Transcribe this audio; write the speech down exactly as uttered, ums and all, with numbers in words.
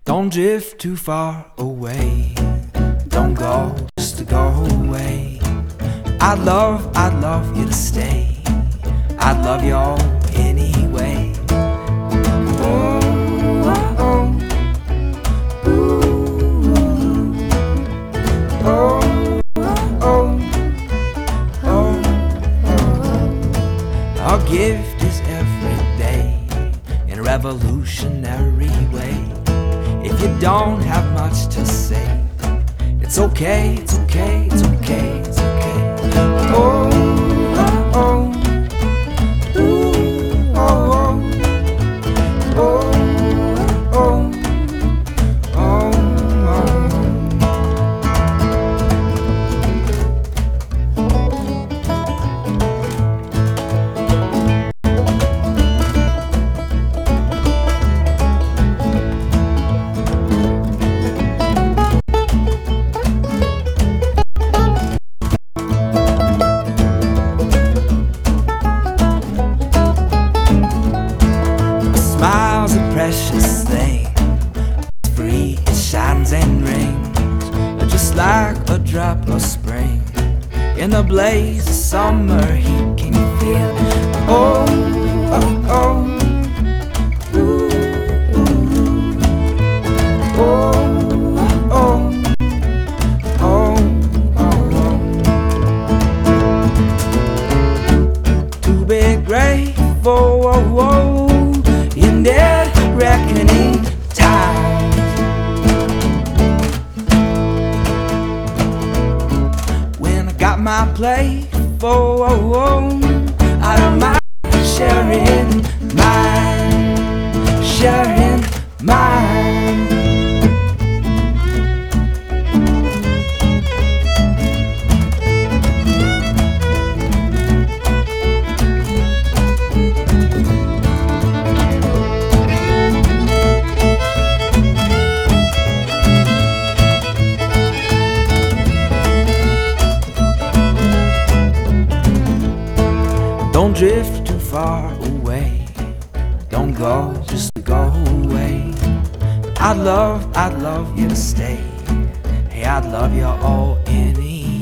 Don't drift too far away. Don't go just to go away. I'd love, I'd love you to stay. I'd love you all anyway. Oh, oh, oh. Ooh, oh, oh, oh, oh. Our gift is every day in a revolutionary way. If you don't have much to say, it's okay, it's okay, it's okay, it's okay. Oh, oh, oh. Ooh, oh, oh. Oh, oh, oh, smile's a precious thing. It's free, it shines and rings, just like a drop of spring. In the blaze of summer heat, can you feel it? Oh, oh, oh. Ooh, ooh. Oh, oh, oh, oh, oh. To be grateful, oh, oh. In their reckoning time, when I got my plate full, oh, oh, I don't mind sharing mine, sharing mine. Don't drift too far away. Don't go just to go away. I'd love, I'd love you to stay. Hey, I'd love you all anyway.